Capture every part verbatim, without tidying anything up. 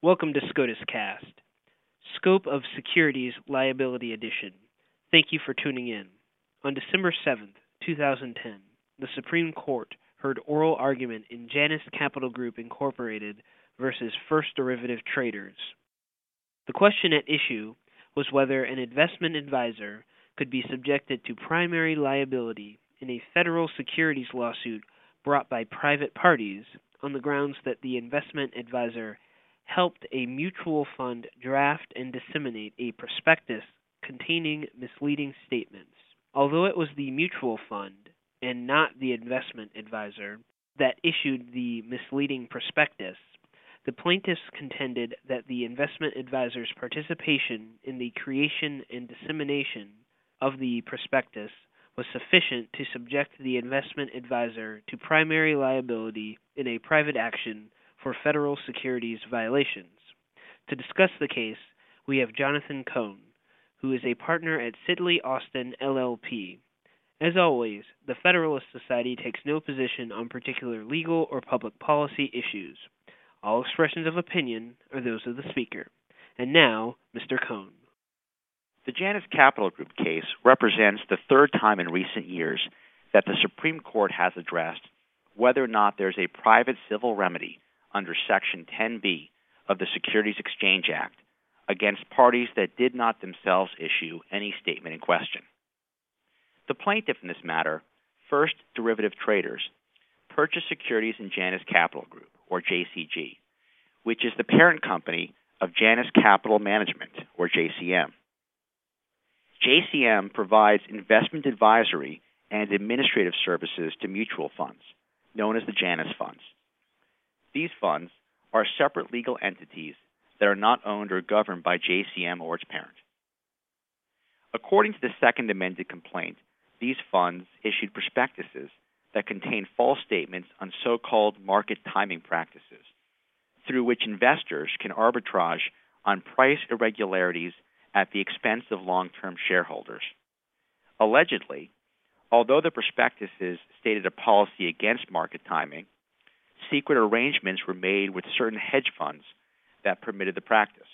Welcome to SCOTUS Cast, Scope of Securities Liability Edition. Thank you for tuning in. On December seventh, two thousand ten, the Supreme Court heard oral argument in Janus Capital Group Incorporated versus First Derivative Traders. The question at issue was whether an investment advisor could be subjected to primary liability in a federal securities lawsuit brought by private parties on the grounds that the investment advisor helped a mutual fund draft and disseminate a prospectus containing misleading statements. Although it was the mutual fund and not the investment advisor that issued the misleading prospectus, the plaintiffs contended that the investment advisor's participation in the creation and dissemination of the prospectus was sufficient to subject the investment advisor to primary liability in a private action for federal securities violations. To discuss the case, we have Jonathan Cohn, who is a partner at Sidley Austin L L P. As always, the Federalist Society takes no position on particular legal or public policy issues. All expressions of opinion are those of the speaker. And now, Mister Cohn. The Janus Capital Group case represents the third time in recent years that the Supreme Court has addressed whether or not there's a private civil remedy under Section ten B of the Securities Exchange Act against parties that did not themselves issue any statement in question. The plaintiff in this matter, First Derivative Traders, purchased securities in Janus Capital Group, or J C G, which is the parent company of Janus Capital Management, or J C M. J C M provides investment advisory and administrative services to mutual funds, known as the Janus Funds. These funds are separate legal entities that are not owned or governed by J C M or its parent. According to the second amended complaint, these funds issued prospectuses that contain false statements on so-called market timing practices, through which investors can arbitrage on price irregularities at the expense of long-term shareholders. Allegedly, although the prospectuses stated a policy against market timing, secret arrangements were made with certain hedge funds that permitted the practice.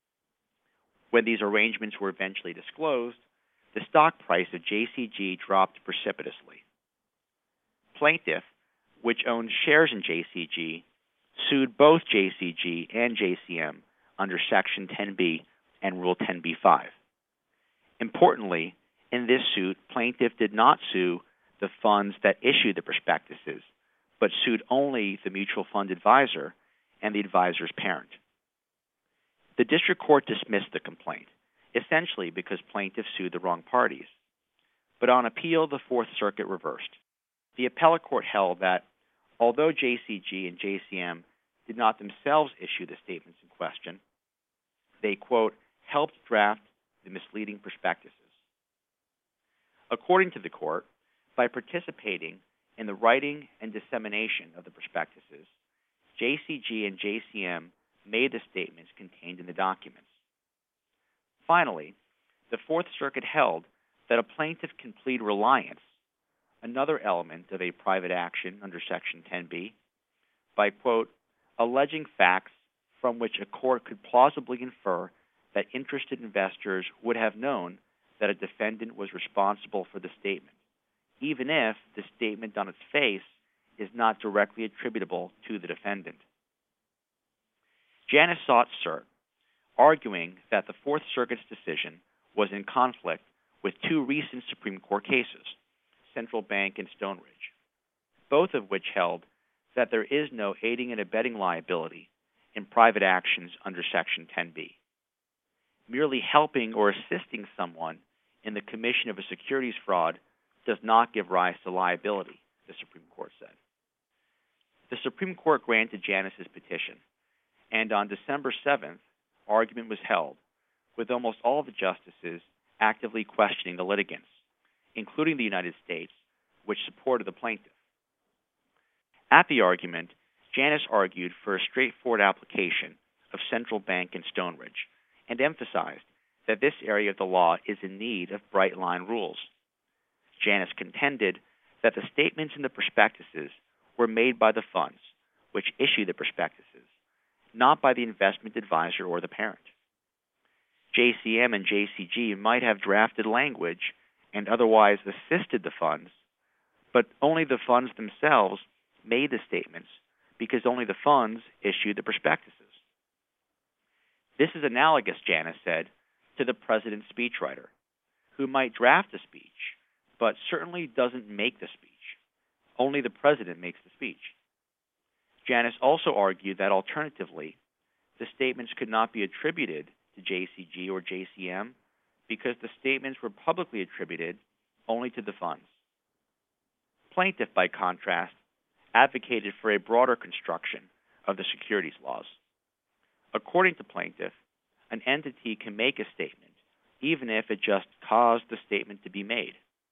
When these arrangements were eventually disclosed, the stock price of J C G dropped precipitously. Plaintiff, which owned shares in J C G, sued both J C G and J C M under Section ten B and Rule ten B five. Importantly, in this suit, plaintiff did not sue the funds that issued the prospectuses, but sued only the mutual fund advisor and the advisor's parent. The district court dismissed the complaint, essentially because plaintiff sued the wrong parties. But on appeal, the Fourth Circuit reversed. The appellate court held that although J C G and J C M did not themselves issue the statements in question, they, quote, helped draft the misleading prospectuses. According to the court, by participating in the writing and dissemination of the prospectuses, J C G and J C M made the statements contained in the documents. Finally, the Fourth Circuit held that a plaintiff can plead reliance, another element of a private action under Section ten B, by, quote, alleging facts from which a court could plausibly infer that interested investors would have known that a defendant was responsible for the statement, even if the statement on its face is not directly attributable to the defendant. Janus sought cert, arguing that the Fourth Circuit's decision was in conflict with two recent Supreme Court cases, Central Bank and Stonebridge, both of which held that there is no aiding and abetting liability in private actions under Section ten B. Merely helping or assisting someone in the commission of a securities fraud does not give rise to liability, the Supreme Court said. The Supreme Court granted Janus's petition, and on December seventh, argument was held, with almost all of the justices actively questioning the litigants, including the United States, which supported the plaintiff. At the argument, Janus argued for a straightforward application of Central Bank and Stonebridge, and emphasized that this area of the law is in need of bright-line rules. Janus contended that the statements in the prospectuses were made by the funds, which issued the prospectuses, not by the investment advisor or the parent. J C M and J C G might have drafted language and otherwise assisted the funds, but only the funds themselves made the statements because only the funds issued the prospectuses. This is analogous, Janus said, to the president's speechwriter, who might draft a speech, but certainly doesn't make the speech. Only the president makes the speech. Janus also argued that alternatively, the statements could not be attributed to J C G or J C M because the statements were publicly attributed only to the funds. Plaintiff, by contrast, advocated for a broader construction of the securities laws. According to plaintiff, an entity can make a statement even if it just caused the statement to be made.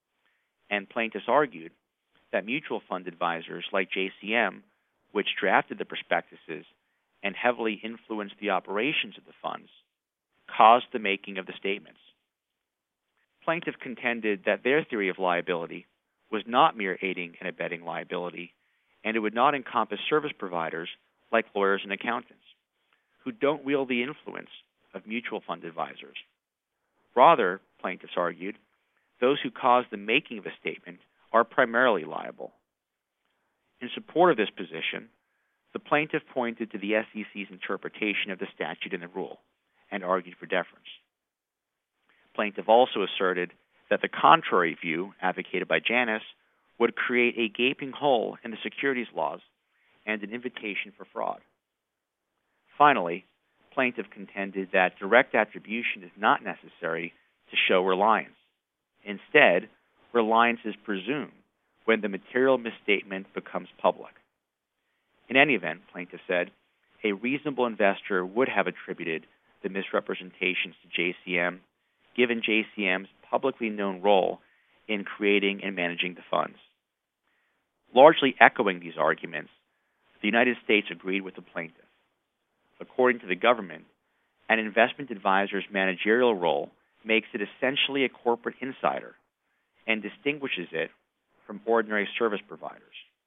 And plaintiffs argued that mutual fund advisors like J C M, which drafted the prospectuses and heavily influenced the operations of the funds, caused the making of the statements. Plaintiff contended that their theory of liability was not mere aiding and abetting liability, and it would not encompass service providers like lawyers and accountants, who don't wield the influence of mutual fund advisors. Rather, plaintiffs argued, those who cause the making of a statement are primarily liable. In support of this position, the plaintiff pointed to the S E C's interpretation of the statute and the rule and argued for deference. Plaintiff also asserted that the contrary view advocated by Janus would create a gaping hole in the securities laws and an invitation for fraud. Finally, plaintiff contended that direct attribution is not necessary to show reliance. Instead, reliance is presumed when the material misstatement becomes public. In any event, plaintiff said, a reasonable investor would have attributed the misrepresentations to J C M, given J C M's publicly known role in creating and managing the funds. Largely echoing these arguments, the United States agreed with the plaintiff. According to the government, an investment advisor's managerial role makes it essentially a corporate insider and distinguishes it from ordinary service providers.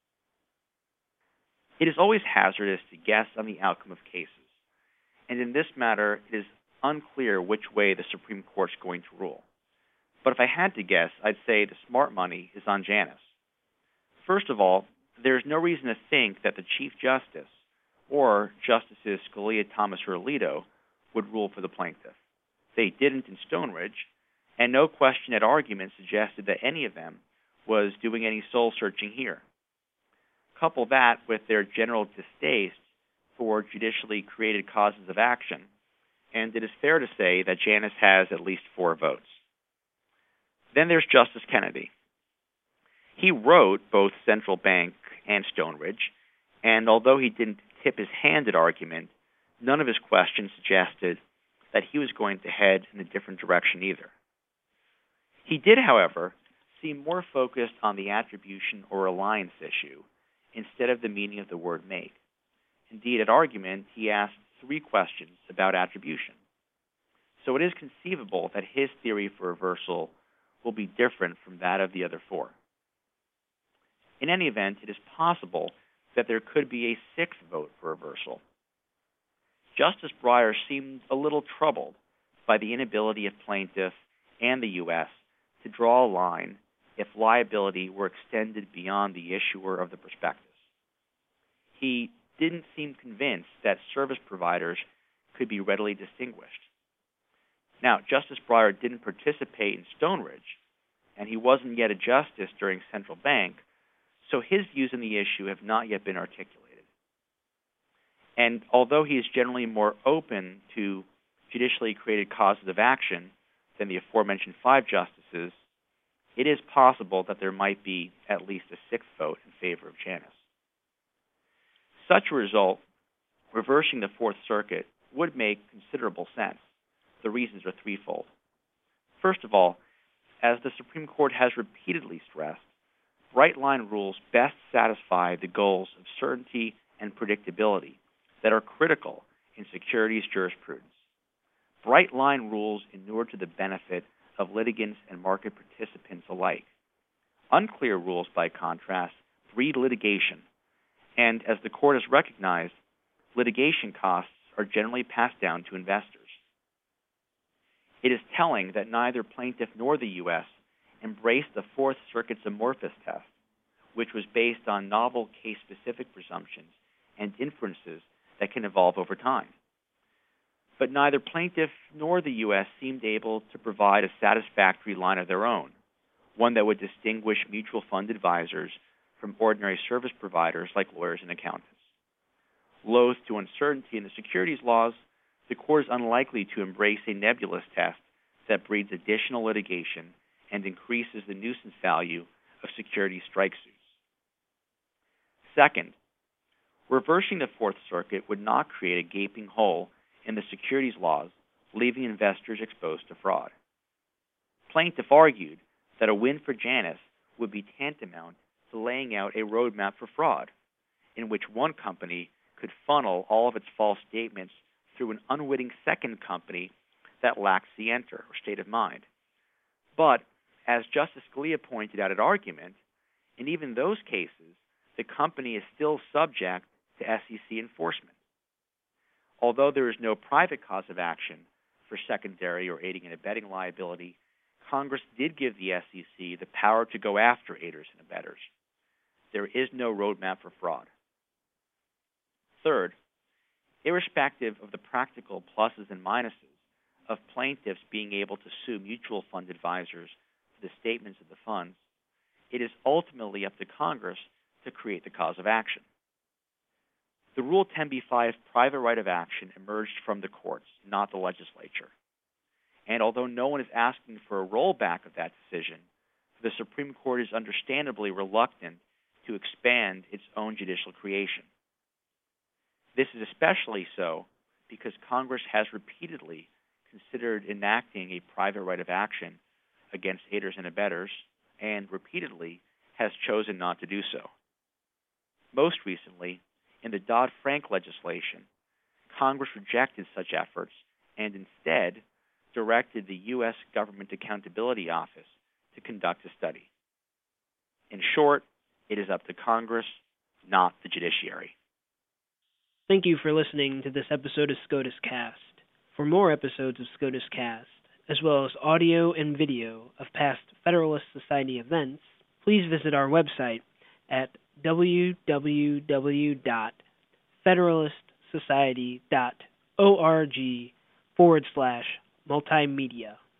It is always hazardous to guess on the outcome of cases, and in this matter, it is unclear which way the Supreme Court is going to rule. But if I had to guess, I'd say the smart money is on Janus. First of all, there is no reason to think that the Chief Justice or Justices Scalia, Thomas, or Alito would rule for the plaintiff. They didn't in Stoneridge, and no question at argument suggested that any of them was doing any soul-searching here. Couple that with their general distaste for judicially created causes of action, and it is fair to say that Janus has at least four votes. Then there's Justice Kennedy. He wrote both Central Bank and Stoneridge, and although he didn't tip his hand at argument, none of his questions suggested that he was going to head in a different direction either. He did, however, seem more focused on the attribution or reliance issue instead of the meaning of the word make. Indeed, at argument, he asked three questions about attribution. So it is conceivable that his theory for reversal will be different from that of the other four. In any event, it is possible that there could be a sixth vote for reversal. Justice Breyer seemed a little troubled by the inability of plaintiff and the U S to draw a line if liability were extended beyond the issuer of the prospectus. He didn't seem convinced that service providers could be readily distinguished. Now, Justice Breyer didn't participate in Stoneridge, and he wasn't yet a justice during Central Bank, so his views on the issue have not yet been articulated. And although he is generally more open to judicially created causes of action than the aforementioned five justices, it is possible that there might be at least a sixth vote in favor of Janus. Such a result, reversing the Fourth Circuit, would make considerable sense. The reasons are threefold. First of all, as the Supreme Court has repeatedly stressed, bright-line rules best satisfy the goals of certainty and predictability that are critical in securities jurisprudence. Bright-line rules inure to the benefit of litigants and market participants alike. Unclear rules, by contrast, breed litigation, and as the Court has recognized, litigation costs are generally passed down to investors. It is telling that neither plaintiff nor the U S embraced the Fourth Circuit's amorphous test, which was based on novel case-specific presumptions and inferences that can evolve over time. But neither plaintiff nor the U S seemed able to provide a satisfactory line of their own, one that would distinguish mutual fund advisors from ordinary service providers like lawyers and accountants. Loath to uncertainty in the securities laws, the court is unlikely to embrace a nebulous test that breeds additional litigation and increases the nuisance value of securities strike suits. Second, reversing the Fourth Circuit would not create a gaping hole in the securities laws, leaving investors exposed to fraud. Plaintiff argued that a win for Janus would be tantamount to laying out a roadmap for fraud, in which one company could funnel all of its false statements through an unwitting second company that lacks the enter or state of mind. But, as Justice Scalia pointed out at argument, in even those cases, the company is still subject to S E C enforcement. Although there is no private cause of action for secondary or aiding and abetting liability, Congress did give the S E C the power to go after aiders and abettors. There is no roadmap for fraud. Third, irrespective of the practical pluses and minuses of plaintiffs being able to sue mutual fund advisors for the statements of the funds, it is ultimately up to Congress to create the cause of action. The Rule ten b five private right of action emerged from the courts, not the legislature. And although no one is asking for a rollback of that decision, the Supreme Court is understandably reluctant to expand its own judicial creation. This is especially so because Congress has repeatedly considered enacting a private right of action against aiders and abettors, and repeatedly has chosen not to do so. Most recently, in the Dodd-Frank legislation, Congress rejected such efforts and instead directed the U S Government Accountability Office to conduct a study. In short, it is up to Congress, not the judiciary. Thank you for listening to this episode of SCOTUS Cast. For more episodes of SCOTUS Cast, as well as audio and video of past Federalist Society events, please visit our website at w w w dot federalist society dot org forward slash multimedia.